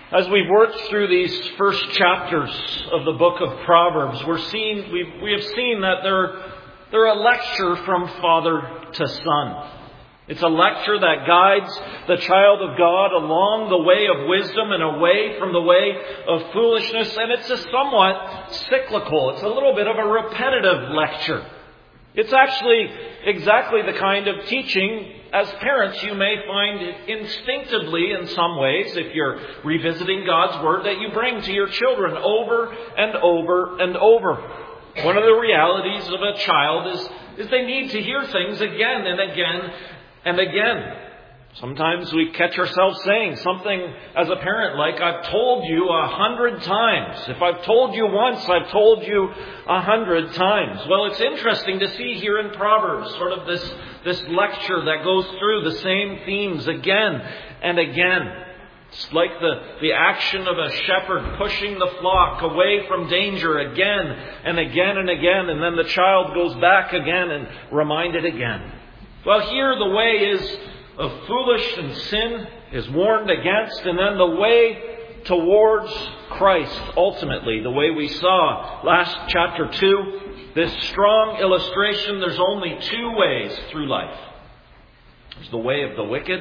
As we've worked through these first chapters of the book of Proverbs, we have seen that they're a lecture from father to son. It's a lecture that guides the child of God along the way of wisdom and away from the way of foolishness. And it's a somewhat cyclical. It's a little bit of a repetitive lecture. It's actually exactly the kind of teaching, as parents, you may find it instinctively in some ways, if you're revisiting God's Word, that you bring to your children over and over and over. One of the realities of a child is they need to hear things again and again and again. Sometimes we catch ourselves saying something as a parent like, I've told you 100 times. If I've told you once, I've told you 100 times. Well, it's interesting to see here in Proverbs sort of this lecture that goes through the same themes again and again. It's like the action of a shepherd pushing the flock away from danger again and again and again. And then the child goes back again and reminded again. Well, here the way of foolish and sin is warned against, and then the way towards Christ, ultimately, the way we saw last chapter 2, this strong illustration, there's only two ways through life. There's the way of the wicked,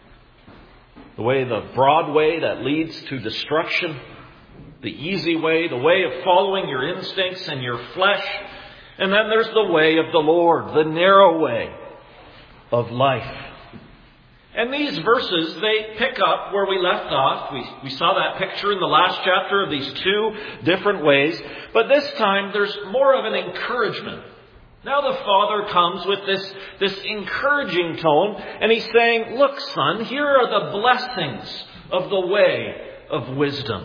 the broad way that leads to destruction, the easy way, the way of following your instincts and your flesh, and then there's the way of the Lord, the narrow way of life. And these verses, they pick up where we left off. We saw that picture in the last chapter of these two different ways. But this time, there's more of an encouragement. Now the father comes with this encouraging tone. And he's saying, look, son, here are the blessings of the way of wisdom.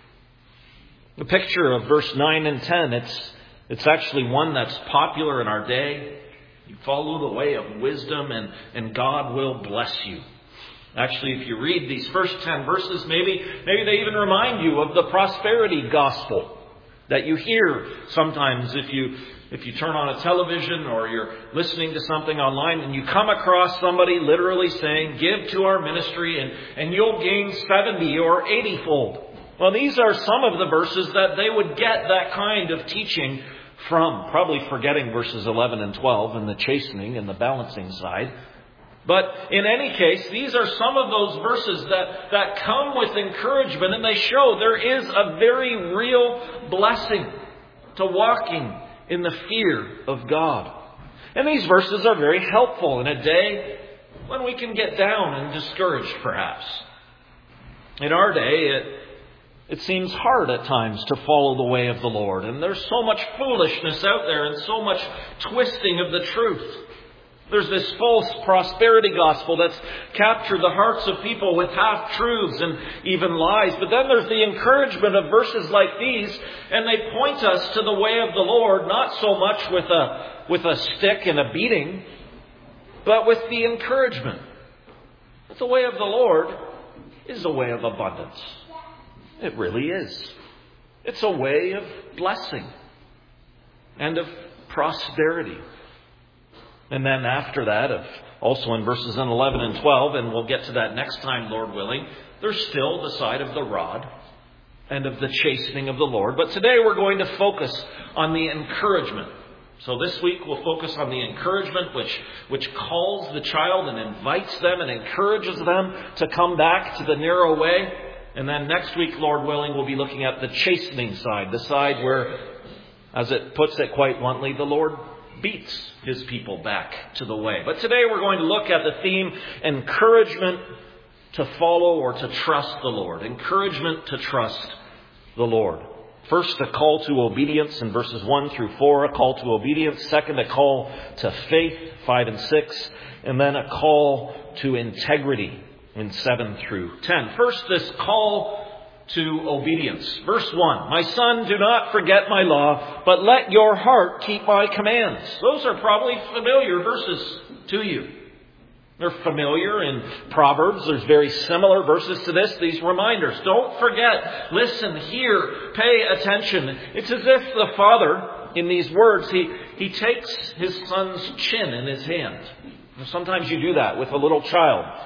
The picture of verse 9 and 10, it's actually one that's popular in our day. You follow the way of wisdom and God will bless you. Actually, if you read these first 10 verses, maybe they even remind you of the prosperity gospel that you hear sometimes if you turn on a television or you're listening to something online and you come across somebody literally saying, give to our ministry and you'll gain 70 or 80-fold. Well, these are some of the verses that they would get that kind of teaching from, probably forgetting verses 11 and 12 and the chastening and the balancing side. But in any case, these are some of those verses that come with encouragement, and they show there is a very real blessing to walking in the fear of God. And these verses are very helpful in a day when we can get down and discouraged, perhaps. In our day, it seems hard at times to follow the way of the Lord. And there's so much foolishness out there and so much twisting of the truth. There's this false prosperity gospel that's captured the hearts of people with half-truths and even lies. But then there's the encouragement of verses like these, and they point us to the way of the Lord, not so much with a stick and a beating, but with the encouragement. That the way of the Lord is a way of abundance. It really is. It's a way of blessing and of prosperity. And then after that, also in verses 11 and 12, and we'll get to that next time, Lord willing, there's still the side of the rod and of the chastening of the Lord. But today we're going to focus on the encouragement. So this week we'll focus on the encouragement which calls the child and invites them and encourages them to come back to the narrow way. And then next week, Lord willing, we'll be looking at the chastening side, the side where, as it puts it quite bluntly, the Lord beats his people back to the way. But today we're going to look at the theme, encouragement to follow or to trust the Lord. Encouragement to trust the Lord. First, a call to obedience in verses 1 through 4, a call to obedience. Second, a call to faith, 5 and 6. And then a call to integrity in 7 through 10. First, this call to obedience. Verse 1, my son, do not forget my law, but let your heart keep my commands. Those are probably familiar verses to you. They're familiar in Proverbs. There's very similar verses to this. These reminders. Don't forget. Listen, hear, pay attention. It's as if the father, in these words, he takes his son's chin in his hand. Sometimes you do that with a little child.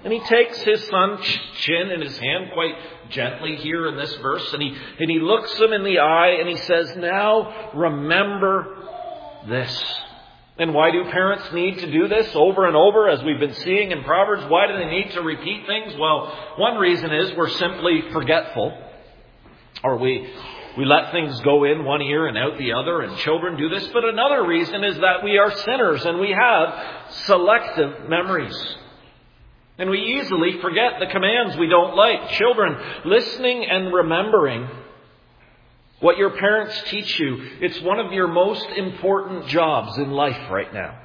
And he takes his son's chin in his hand quite gently here in this verse. And he looks him in the eye and he says, now remember this. And why do parents need to do this over and over, as we've been seeing in Proverbs? Why do they need to repeat things? Well, one reason is we're simply forgetful. Or we let things go in one ear and out the other, and children do this. But another reason is that we are sinners and we have selective memories. And we easily forget the commands we don't like. Children, listening and remembering what your parents teach you, it's one of your most important jobs in life right now.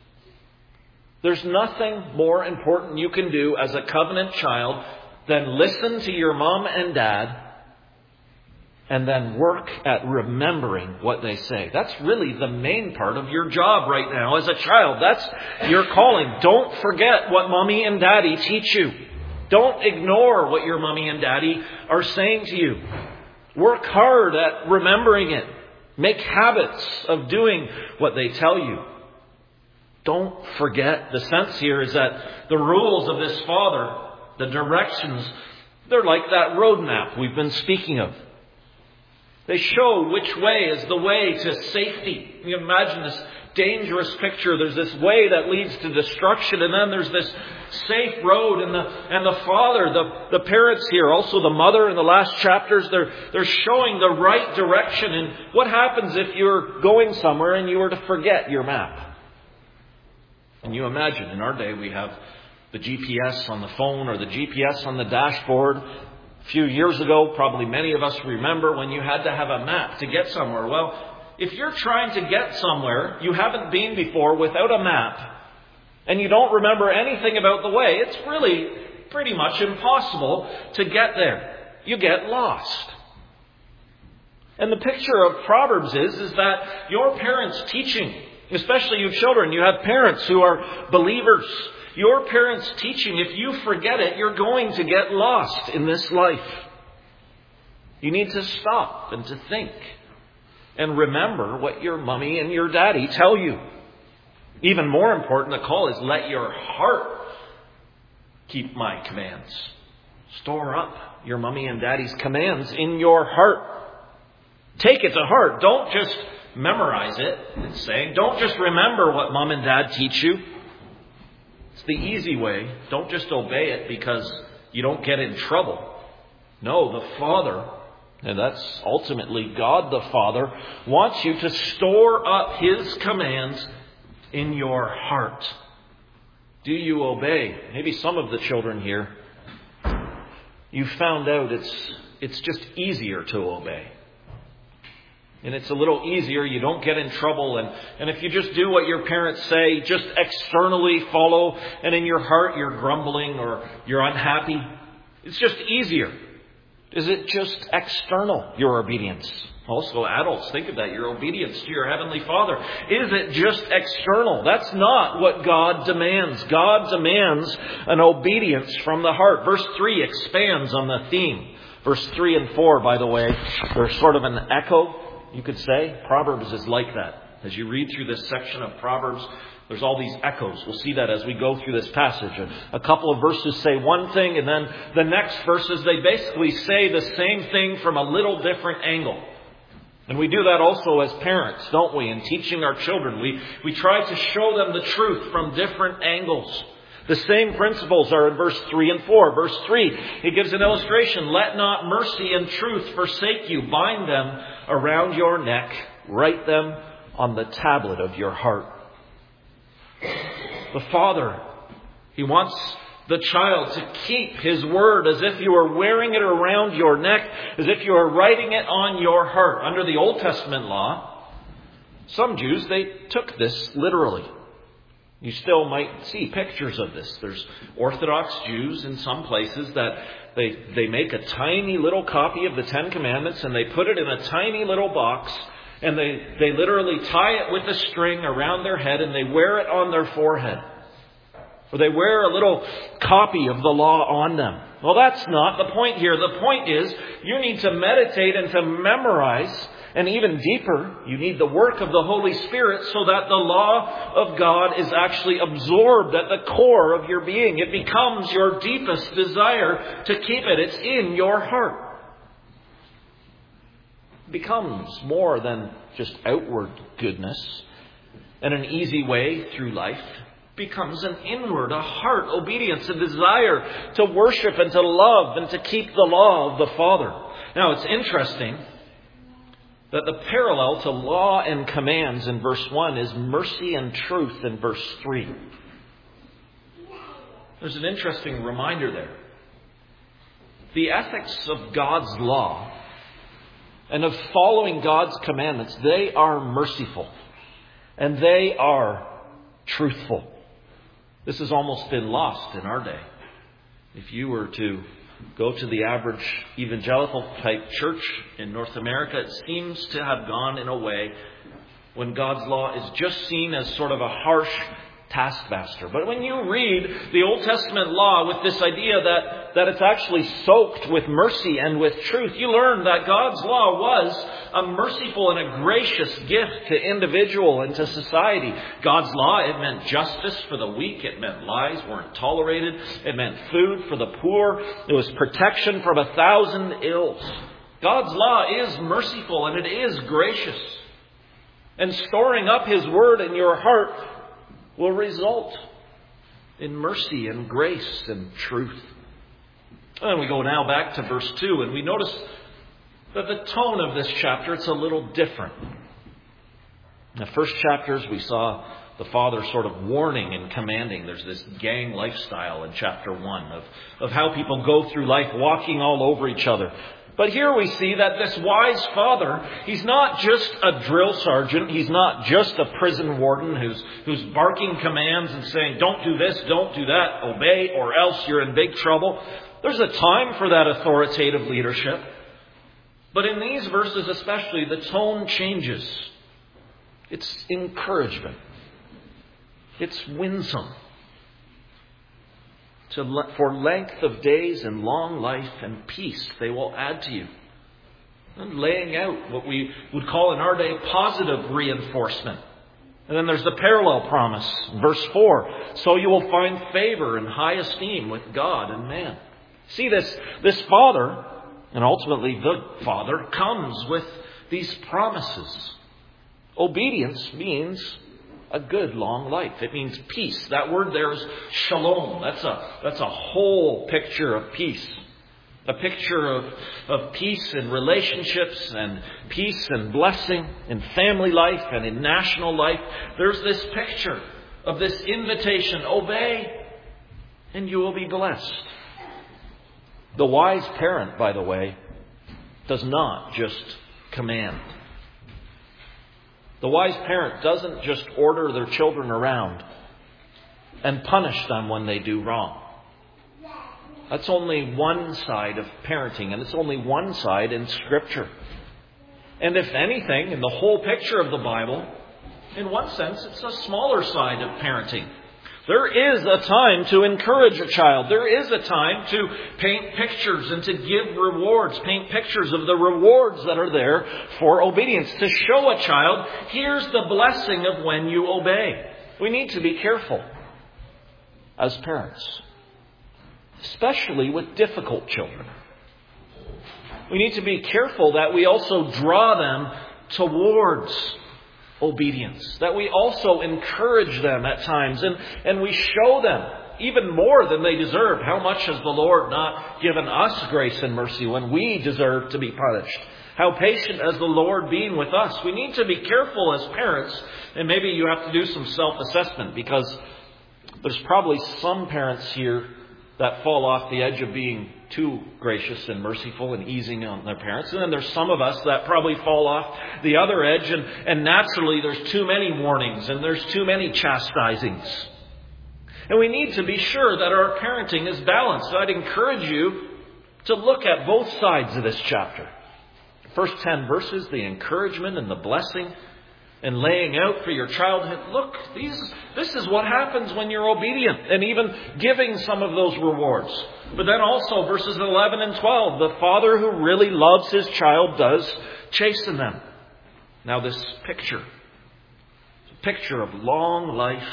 There's nothing more important you can do as a covenant child than listen to your mom and dad and then work at remembering what they say. That's really the main part of your job right now as a child. That's your calling. Don't forget what mommy and daddy teach you. Don't ignore what your mommy and daddy are saying to you. Work hard at remembering it. Make habits of doing what they tell you. Don't forget. The sense here is that the rules of this Father, the directions, they're like that roadmap we've been speaking of. They show which way is the way to safety. You imagine this dangerous picture. There's this way that leads to destruction, and then there's this safe road. And the father, the parents here, also the mother in the last chapters, they're showing the right direction. And what happens if you're going somewhere and you were to forget your map? And you imagine, in our day we have the GPS on the phone or the GPS on the dashboard. A few years ago, probably many of us remember when you had to have a map to get somewhere. Well, if you're trying to get somewhere you haven't been before without a map, and you don't remember anything about the way, it's really pretty much impossible to get there. You get lost. And the picture of Proverbs is that your parents' teaching, especially you children, you have parents who are believers. Your parents' teaching, if you forget it, you're going to get lost in this life. You need to stop and to think and remember what your mommy and your daddy tell you. Even more important, the call is let your heart keep my commands. Store up your mommy and daddy's commands in your heart. Take it to heart. Don't just memorize it, it's saying. Don't just remember what mom and dad teach you. It's the easy way. Don't just obey it because you don't get in trouble. No, the Father, and that's ultimately God the Father, wants you to store up His commands in your heart. Do you obey? Maybe some of the children here, you found out it's just easier to obey. And it's a little easier. You don't get in trouble. And if you just do what your parents say, just externally follow, and in your heart you're grumbling or you're unhappy, it's just easier. Is it just external, your obedience? Also, adults, think of that. Your obedience to your Heavenly Father. Is it just external? That's not what God demands. God demands an obedience from the heart. Verse 3 expands on the theme. Verse 3 and 4, by the way, they're sort of an echo, you could say. Proverbs is like that. As you read through this section of Proverbs, there's all these echoes. We'll see that as we go through this passage. A couple of verses say one thing, and then the next verses, they basically say the same thing from a little different angle. And we do that also as parents, don't we? In teaching our children, we try to show them the truth from different angles. The same principles are in verse 3 and 4. Verse 3, he gives an illustration. Let not mercy and truth forsake you. Bind them around your neck. Write them on the tablet of your heart. The Father, He wants the child to keep His word as if you were wearing it around your neck, as if you were writing it on your heart. Under the Old Testament law, some Jews, they took this literally. You still might see pictures of this. There's Orthodox Jews in some places that they make a tiny little copy of the Ten Commandments and they put it in a tiny little box and they literally tie it with a string around their head and they wear it on their forehead. Or they wear a little copy of the law on them. Well, that's not the point here. The point is you need to meditate and to memorize And even deeper, you need the work of the Holy Spirit so that the law of God is actually absorbed at the core of your being. It becomes your deepest desire to keep it. It's in your heart. It becomes more than just outward goodness and an easy way through life. It becomes an inward, a heart obedience, a desire to worship and to love and to keep the law of the Father. Now, it's interesting that the parallel to law and commands in verse 1 is mercy and truth in verse 3. There's an interesting reminder there. The ethics of God's law and of following God's commandments, they are merciful and they are truthful. This has almost been lost in our day. If you were to go to the average evangelical type church in North America, it seems to have gone in a way when God's law is just seen as sort of a harsh taskmaster. But when you read the Old Testament law with this idea that it's actually soaked with mercy and with truth, you learn that God's law was a merciful and a gracious gift to individual and to society. God's law, it meant justice for the weak. It meant lies weren't tolerated. It meant food for the poor. It was protection from 1,000 ills. God's law is merciful and it is gracious. And storing up His word in your heart will result in mercy and grace and truth. And we go now back to verse 2, and we notice that the tone of this chapter, it's a little different. In the first chapters, we saw the Father sort of warning and commanding. There's this gang lifestyle in chapter 1 of how people go through life walking all over each other. But here we see that this wise father, he's not just a drill sergeant. He's not just a prison warden who's barking commands and saying, don't do this, don't do that, obey, or else you're in big trouble. There's a time for that authoritative leadership. But in these verses especially, the tone changes. It's encouragement. It's winsome. For length of days and long life and peace they will add to you. And laying out what we would call in our day positive reinforcement. And then there's the parallel promise, verse 4. So you will find favor and high esteem with God and man. See, this Father, and ultimately the Father, comes with these promises. Obedience means a good long life. It means peace. That word there is shalom. That's a whole picture of peace. A picture of peace in relationships and peace and blessing in family life and in national life. There's this picture of this invitation. Obey and you will be blessed. The wise parent, by the way, does not just command. The wise parent doesn't just order their children around and punish them when they do wrong. That's only one side of parenting, and it's only one side in Scripture. And if anything, in the whole picture of the Bible, in one sense, it's a smaller side of parenting. There is a time to encourage a child. There is a time to paint pictures and to give rewards. Paint pictures of the rewards that are there for obedience. To show a child, here's the blessing of when you obey. We need to be careful as parents, especially with difficult children. We need to be careful that we also draw them towards obedience, that we also encourage them at times and we show them even more than they deserve. How much has the Lord not given us grace and mercy when we deserve to be punished? How patient has the Lord been with us? We need to be careful as parents, and maybe you have to do some self-assessment, because there's probably some parents here that fall off the edge of being too gracious and merciful and easing on their parents. And then there's some of us that probably fall off the other edge, and naturally there's too many warnings and there's too many chastisings. And we need to be sure that our parenting is balanced. I'd encourage you to look at both sides of this chapter. First 10 verses, the encouragement and the blessing and laying out for your child. Look, this is what happens when you're obedient, and even giving some of those rewards. But then also verses 11 and 12, the father who really loves his child does chasten them. Now this picture, it's a picture of long life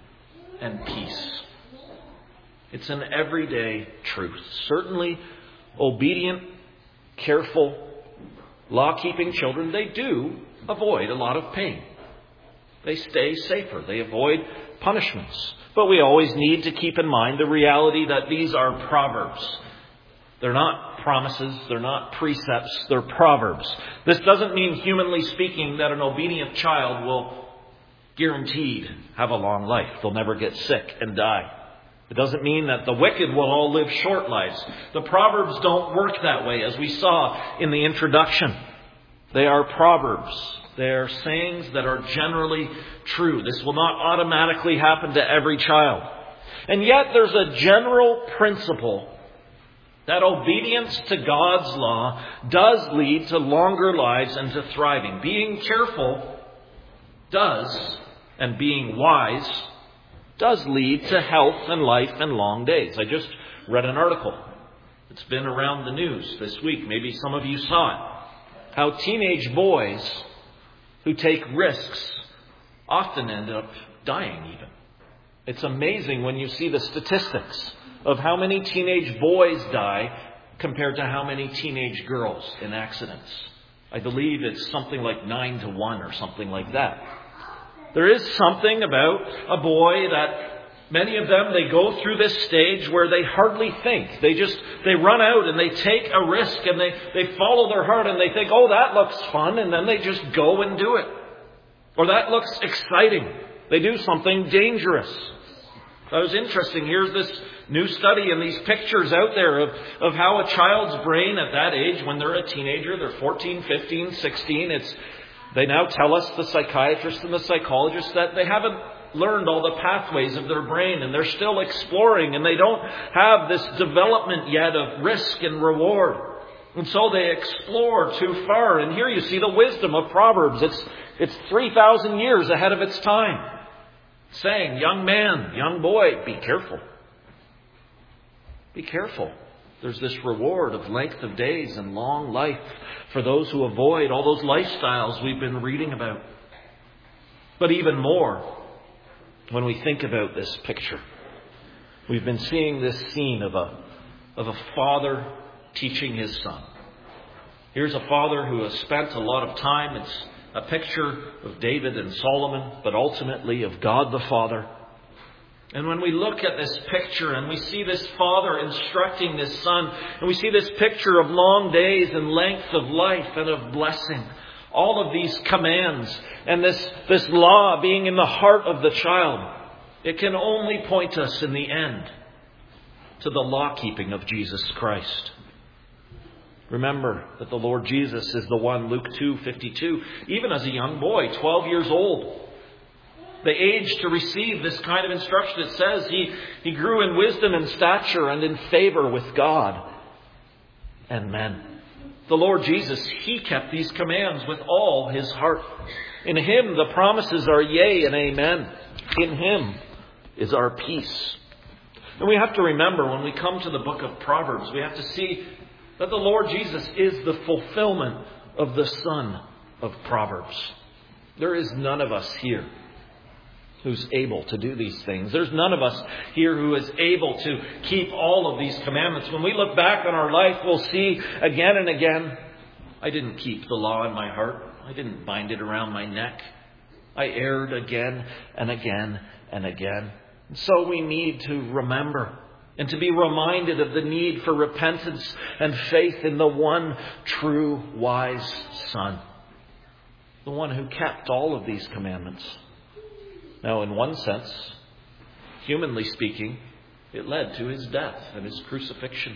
and peace. It's an everyday truth. Certainly, obedient, careful, law-keeping children, they do avoid a lot of pain. They stay safer. They avoid punishments. But we always need to keep in mind the reality that these are proverbs. They're not promises. They're not precepts. They're proverbs. This doesn't mean, humanly speaking, that an obedient child will guaranteed have a long life. They'll never get sick and die. It doesn't mean that the wicked will all live short lives. The Proverbs don't work that way, as we saw in the introduction. They are proverbs. They are sayings that are generally true. This will not automatically happen to every child. And yet there's a general principle that obedience to God's law does lead to longer lives and to thriving. Being careful does, and being wise does lead to health and life and long days. I just read an article. It's been around the news this week. Maybe some of you saw it. How teenage boys who take risks often end up dying even. It's amazing when you see the statistics of how many teenage boys die compared to how many teenage girls in accidents. I believe it's something like 9-1 or something like that. There is something about a boy that many of them, they go through this stage where they hardly think. They run out and they take a risk and they follow their heart and they think, oh, that looks fun. And then they just go and do it. Or that looks exciting. They do something dangerous. That was interesting. Here's this new study and these pictures out there of how a child's brain at that age, when they're a teenager, they're 14, 15, 16, they now tell us, the psychiatrists and the psychologists, that they haven't learned all the pathways of their brain and they're still exploring and they don't have this development yet of risk and reward. And so they explore too far. And here you see the wisdom of Proverbs. It's 3,000 years ahead of its time. Saying, young man, young boy, be careful. Be careful. There's this reward of length of days and long life for those who avoid all those lifestyles we've been reading about. But even more, when we think about this picture, we've been seeing this scene of a father teaching his son. Here's a father who has spent a lot of time. It's a picture of David and Solomon, but ultimately of God the Father. And when we look at this picture and we see this father instructing this son, and we see this picture of long days and length of life and of blessing, all of these commands and this law being in the heart of the child, it can only point us in the end to the law-keeping of Jesus Christ. Remember that the Lord Jesus is the one, Luke 2:52, even as a young boy, 12 years old, the age to receive this kind of instruction. It says he grew in wisdom and stature and in favor with God and men. The Lord Jesus, He kept these commands with all His heart. In Him the promises are yea and amen. In Him is our peace. And we have to remember, when we come to the book of Proverbs, we have to see that the Lord Jesus is the fulfillment of the Son of Proverbs. There is none of us here who's able to do these things. There's none of us here who is able to keep all of these commandments. When we look back on our life, we'll see again and again, I didn't keep the law in my heart. I didn't bind it around my neck. I erred again and again and again. And so we need to remember and to be reminded of the need for repentance and faith in the one true wise Son, the one who kept all of these commandments. Now, in one sense, humanly speaking, it led to His death and His crucifixion.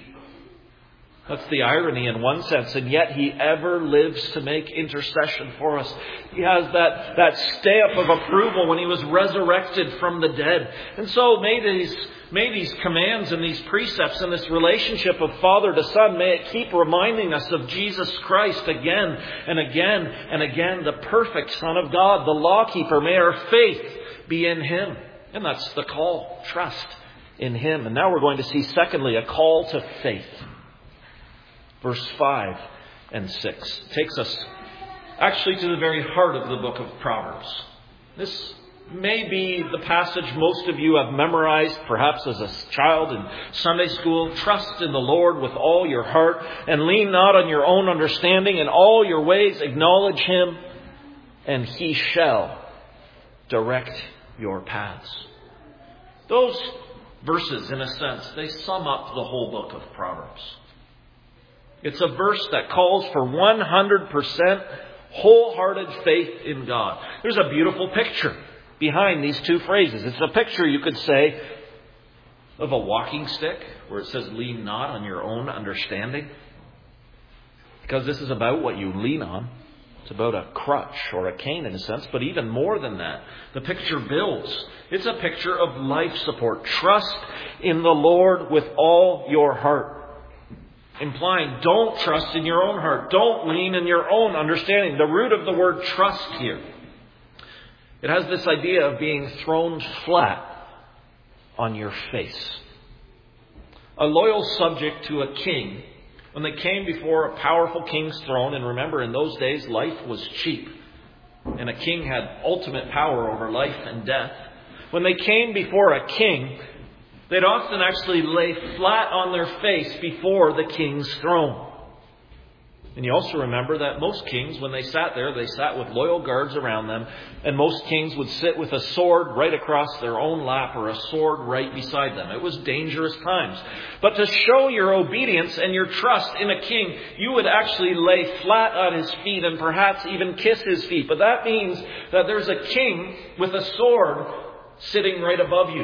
That's the irony in one sense, and yet He ever lives to make intercession for us. He has that stamp of approval when He was resurrected from the dead. And so may these commands and these precepts and this relationship of Father to Son, may it keep reminding us of Jesus Christ again and again and again, the perfect Son of God, the lawkeeper. May our faith be in Him. And that's the call. Trust in Him. And now we're going to see, secondly, a call to faith. Verse 5 and 6 takes us actually to the very heart of the book of Proverbs. This may be the passage most of you have memorized, perhaps as a child in Sunday school. Trust in the Lord with all your heart and lean not on your own understanding. In all your ways acknowledge Him, and He shall direct your paths. Those verses, in a sense, they sum up the whole book of Proverbs. It's a verse that calls for 100% wholehearted faith in God. There's a beautiful picture behind these two phrases. It's a picture, you could say, of a walking stick where it says, lean not on your own understanding. Because this is about what you lean on. It's about a crutch or a cane in a sense, but even more than that, the picture builds. It's a picture of life support. Trust in the Lord with all your heart. Implying, don't trust in your own heart. Don't lean in your own understanding. The root of the word trust here, it has this idea of being thrown flat on your face. A loyal subject to a king, when they came before a powerful king's throne, and remember in those days life was cheap, and a king had ultimate power over life and death. When they came before a king, they'd often actually lay flat on their face before the king's throne. And you also remember that most kings, when they sat there, they sat with loyal guards around them. And most kings would sit with a sword right across their own lap or a sword right beside them. It was dangerous times. But to show your obedience and your trust in a king, you would actually lay flat on his feet and perhaps even kiss his feet. But that means that there's a king with a sword sitting right above you.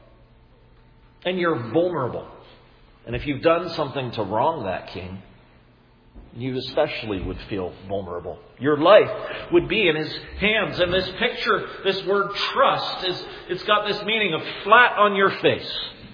And you're vulnerable. And if you've done something to wrong that king, you especially would feel vulnerable. Your life would be in his hands. And this picture, this word trust, it's got this meaning of flat on your face.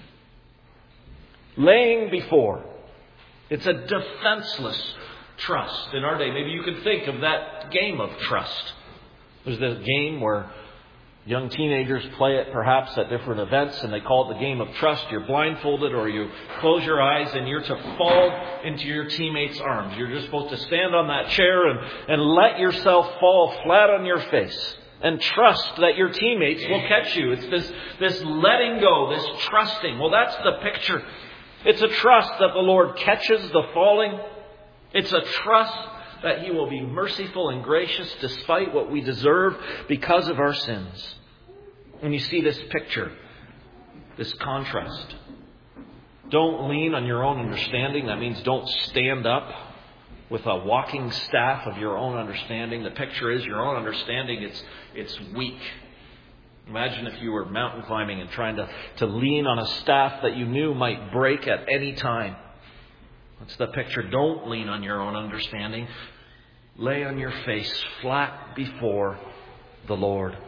Laying before. It's a defenseless trust. In our day, maybe you could think of that game of trust. There's this game where young teenagers play it perhaps at different events, and they call it the game of trust. You're blindfolded or you close your eyes and you're to fall into your teammate's arms. You're just supposed to stand on that chair and let yourself fall flat on your face and trust that your teammates will catch you. It's this letting go, this trusting. Well, that's the picture. It's a trust that the Lord catches the falling. It's a trust that He will be merciful and gracious despite what we deserve because of our sins. And you see this picture, this contrast. Don't lean on your own understanding. That means don't stand up with a walking staff of your own understanding. The picture is your own understanding, it's weak. Imagine if you were mountain climbing and trying to lean on a staff that you knew might break at any time. That's the picture. Don't lean on your own understanding. Lay on your face flat before the Lord.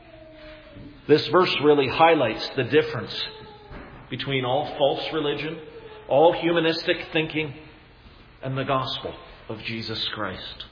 This verse really highlights the difference between all false religion, all humanistic thinking, and the gospel of Jesus Christ.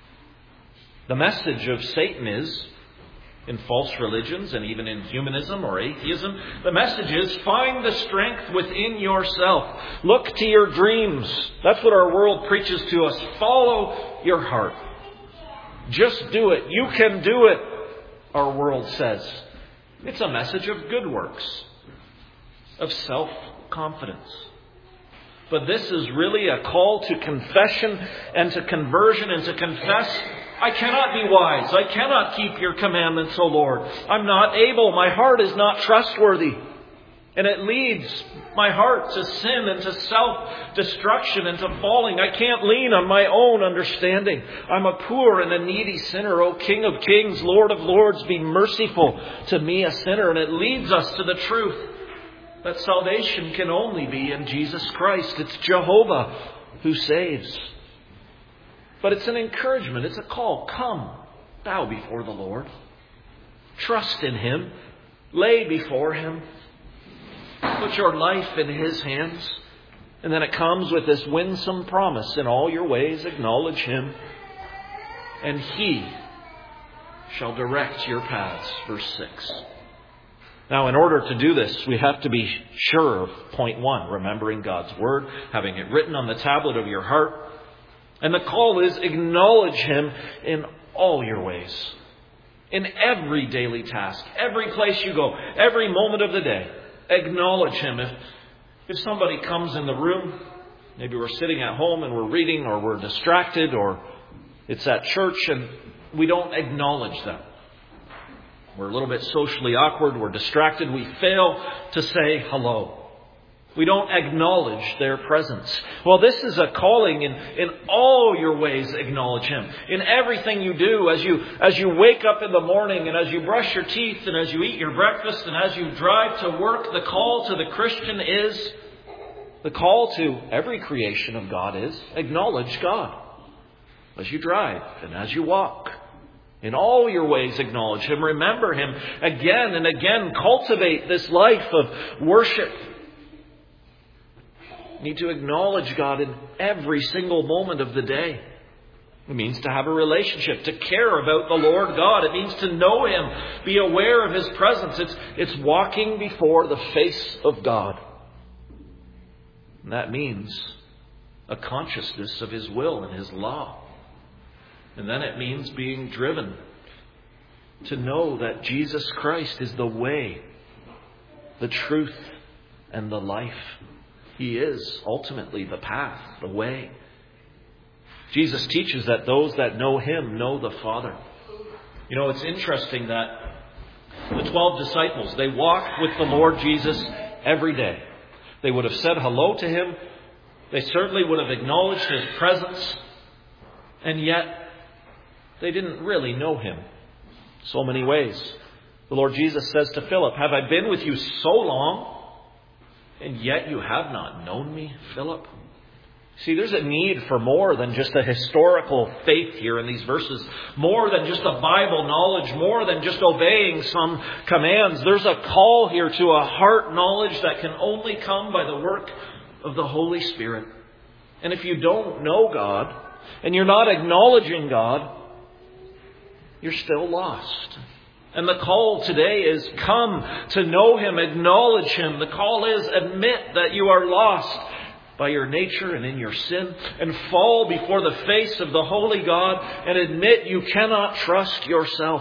The message of Satan is, in false religions and even in humanism or atheism, the message is find the strength within yourself. Look to your dreams. That's what our world preaches to us. Follow your heart. Just do it. You can do it, our world says. It's a message of good works, of self-confidence. But this is really a call to confession and to conversion and to confess, I cannot be wise. I cannot keep your commandments, O Lord. I'm not able. My heart is not trustworthy. And it leads my heart to sin and to self-destruction and to falling. I can't lean on my own understanding. I'm a poor and a needy sinner. O King of Kings, Lord of Lords, be merciful to me, a sinner. And it leads us to the truth that salvation can only be in Jesus Christ. It's Jehovah who saves. But it's an encouragement. It's a call. Come, bow before the Lord. Trust in Him. Lay before Him. Put your life in His hands. And then it comes with this winsome promise. In all your ways acknowledge Him, and He shall direct your paths. Verse 6. Now, in order to do this, we have to be sure of point 1, remembering God's Word, having it written on the tablet of your heart. And the call is acknowledge Him in all your ways. In every daily task, every place you go, every moment of the day. Acknowledge Him. If somebody comes in the room, maybe we're sitting at home and we're reading, or we're distracted, or it's at church and we don't acknowledge them. We're a little bit socially awkward, we're distracted, we fail to say hello. We don't acknowledge their presence. Well, this is a calling in all your ways, acknowledge Him. In everything you do, as you wake up in the morning, and as you brush your teeth, and as you eat your breakfast, and as you drive to work, the call to the Christian is, the call to every creation of God is, acknowledge God. As you drive and as you walk. In all your ways, acknowledge Him. Remember Him again and again. Cultivate this life of worship. You need to acknowledge God in every single moment of the day. It means to have a relationship, to care about the Lord God. It means to know Him, be aware of His presence. It's walking before the face of God. And that means a consciousness of His will and His law. And then it means being driven to know that Jesus Christ is the way, the truth, and the life. He is ultimately the path, the way. Jesus teaches that those that know Him know the Father. You know, it's interesting that the 12 disciples, they walked with the Lord Jesus every day. They would have said hello to Him. They certainly would have acknowledged His presence. And yet, they didn't really know Him so many ways. The Lord Jesus says to Philip, "Have I been with you so long, and yet you have not known me, Philip?" See, there's a need for more than just a historical faith here in these verses. More than just a Bible knowledge. More than just obeying some commands. There's a call here to a heart knowledge that can only come by the work of the Holy Spirit. And if you don't know God, and you're not acknowledging God, you're still lost. And the call today is come to know Him, acknowledge Him. The call is admit that you are lost by your nature and in your sin, and fall before the face of the holy God and admit you cannot trust yourself.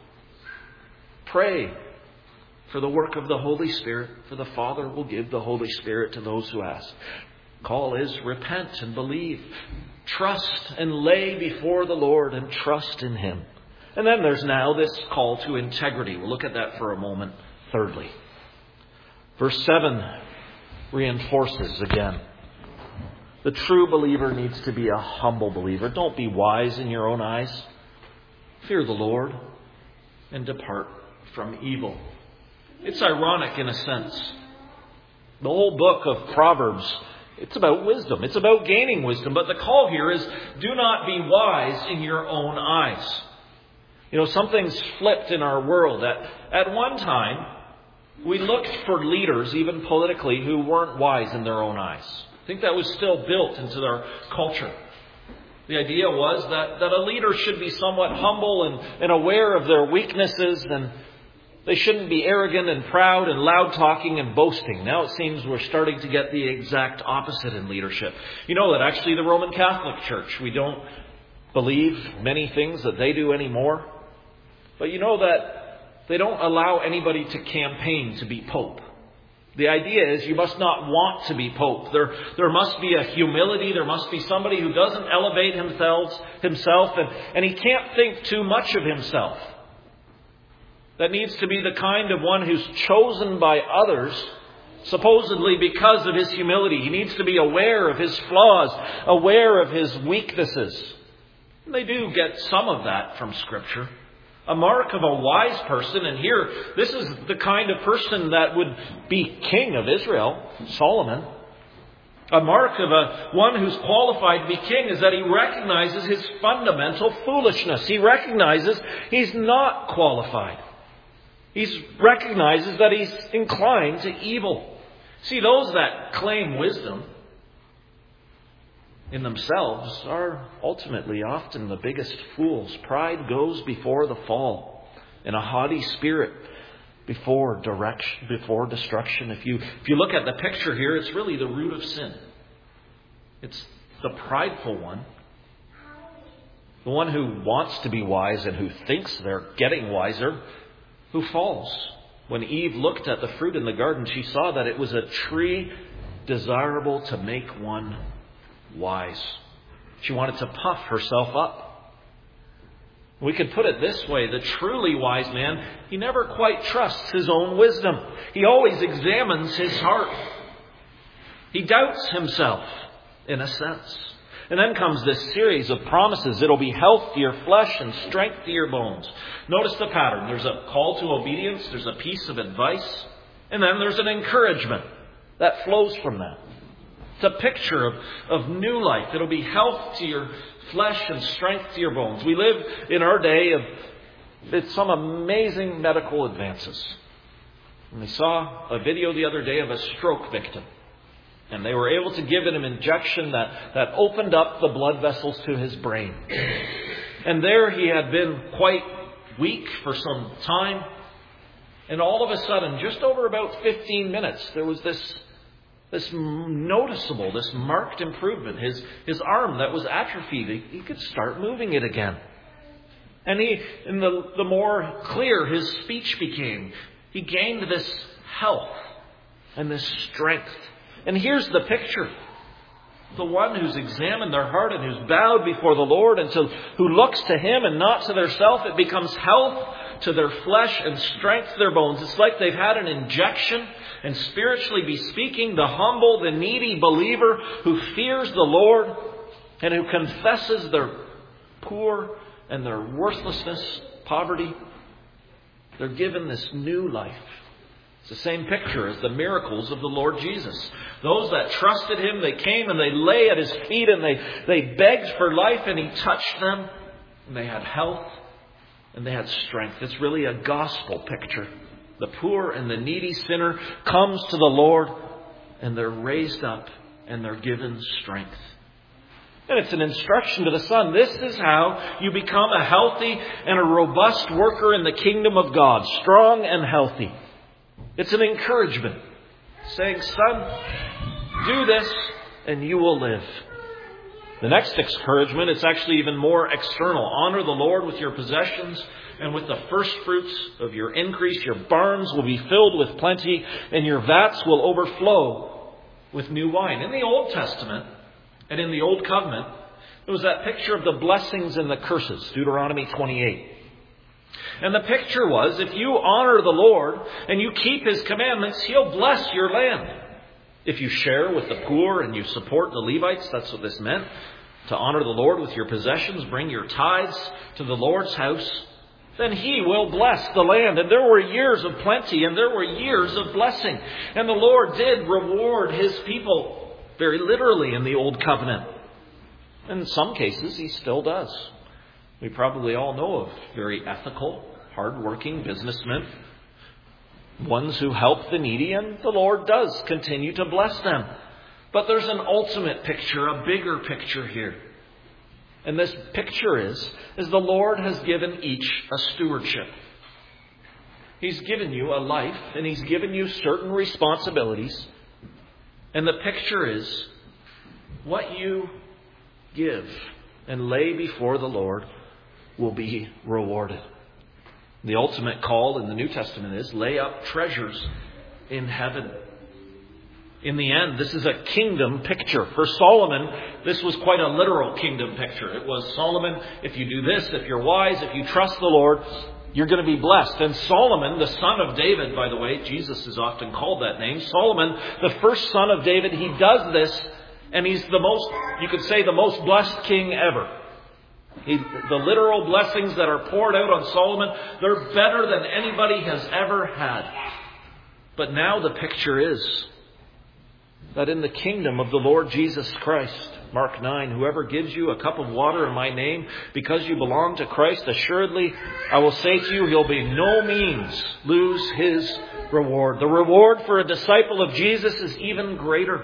Pray for the work of the Holy Spirit, for the Father will give the Holy Spirit to those who ask. Call is repent and believe. Trust and lay before the Lord and trust in Him. And then there's now this call to integrity. We'll look at that for a moment. Thirdly, verse 7 reinforces again. The true believer needs to be a humble believer. Don't be wise in your own eyes. Fear the Lord and depart from evil. It's ironic in a sense. The whole book of Proverbs, it's about wisdom. It's about gaining wisdom. But the call here is, do not be wise in your own eyes. You know, something's flipped in our world. At one time, we looked for leaders, even politically, who weren't wise in their own eyes. I think that was still built into our culture. The idea was that a leader should be somewhat humble and aware of their weaknesses, and they shouldn't be arrogant and proud and loud-talking and boasting. Now it seems we're starting to get the exact opposite in leadership. You know that actually the Roman Catholic Church, we don't believe many things that they do anymore. But you know that they don't allow anybody to campaign to be Pope. The idea is you must not want to be Pope. There must be a humility. There must be somebody who doesn't elevate himself and he can't think too much of himself. That needs to be the kind of one who's chosen by others, supposedly because of his humility. He needs to be aware of his flaws, aware of his weaknesses. And they do get some of that from Scripture. A mark of a wise person, and here, this is the kind of person that would be king of Israel, Solomon. A mark of one who's qualified to be king is that he recognizes his fundamental foolishness. He recognizes he's not qualified. He recognizes that he's inclined to evil. See, those that claim wisdom in themselves are ultimately often the biggest fools. Pride goes before the fall, and a haughty spirit before destruction. If you look at the picture here, it's really the root of sin. It's the prideful one The one who wants to be wise and who thinks they're getting wiser, who falls. When Eve looked at the fruit in the garden, she saw that it was a tree desirable to make one wise. She wanted to puff herself up. We could put it this way: the truly wise man, he never quite trusts his own wisdom. He always examines his heart. He doubts himself, in a sense. And then comes this series of promises. It'll be health to your flesh and strength to your bones. Notice the pattern. There's a call to obedience. There's a piece of advice. And then there's an encouragement that flows from that. It's a picture of new life. It'll be health to your flesh and strength to your bones. We live in our day of some amazing medical advances. And we saw a video the other day of a stroke victim. And they were able to give him an injection that opened up the blood vessels to his brain. And there he had been quite weak for some time. And all of a sudden, just over about 15 minutes, there was this noticeable, this marked improvement. His arm that was atrophied, he could start moving it again. And the more clear his speech became, he gained this health and this strength. And here's the picture. The one who's examined their heart and who's bowed before the Lord and who looks to Him and not to their self, it becomes health to their flesh and strength to their bones. It's like they've had an injection. And spiritually bespeaking, the humble, the needy believer who fears the Lord and who confesses their poor and their worthlessness, poverty, they're given this new life. It's the same picture as the miracles of the Lord Jesus. Those that trusted Him, they came and they lay at His feet and they begged for life, and He touched them and they had health and they had strength. It's really a gospel picture. The poor and the needy sinner comes to the Lord and they're raised up and they're given strength. And it's an instruction to the Son. This is how you become a healthy and a robust worker in the kingdom of God. Strong and healthy. It's an encouragement. Saying, son, do this and you will live. The next encouragement, it's actually even more external. Honor the Lord with your possessions and with the first fruits of your increase. Your barns will be filled with plenty and your vats will overflow with new wine. In the Old Testament and in the Old Covenant, there was that picture of the blessings and the curses, Deuteronomy 28. And the picture was, if you honor the Lord and you keep His commandments, He'll bless your land. If you share with the poor and you support the Levites, that's what this meant. To honor the Lord with your possessions, bring your tithes to the Lord's house, then He will bless the land. And there were years of plenty and there were years of blessing. And the Lord did reward His people very literally in the Old Covenant. And in some cases, He still does. We probably all know of very ethical, hard-working businessmen, ones who help the needy, and the Lord does continue to bless them. But there's an ultimate picture, a bigger picture here. And this picture is the Lord has given each a stewardship. He's given you a life, and He's given you certain responsibilities. And the picture is what you give and lay before the Lord will be rewarded. The ultimate call in the New Testament is lay up treasures in heaven. In the end, this is a kingdom picture. For Solomon, this was quite a literal kingdom picture. It was, Solomon, if you do this, if you're wise, if you trust the Lord, you're going to be blessed. And Solomon, the son of David, by the way, Jesus is often called that name. Solomon, the first son of David, he does this, and he's the most, you could say, the most blessed king ever. The literal blessings that are poured out on Solomon, they're better than anybody has ever had. But now the picture is that in the kingdom of the Lord Jesus Christ, Mark 9, whoever gives you a cup of water in my name, because you belong to Christ, assuredly, I will say to you, he'll by no means lose his reward. The reward for a disciple of Jesus is even greater.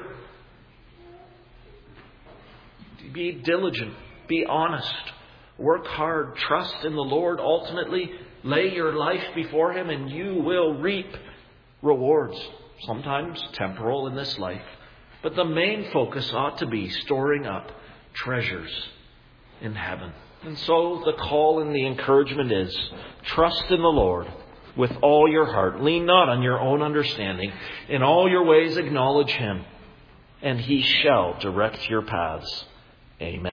Be diligent. Be honest. Work hard. Trust in the Lord. Ultimately, lay your life before Him and you will reap rewards. Sometimes temporal in this life. But the main focus ought to be storing up treasures in heaven. And so the call and the encouragement is, trust in the Lord with all your heart. Lean not on your own understanding. In all your ways acknowledge Him, and He shall direct your paths. Amen.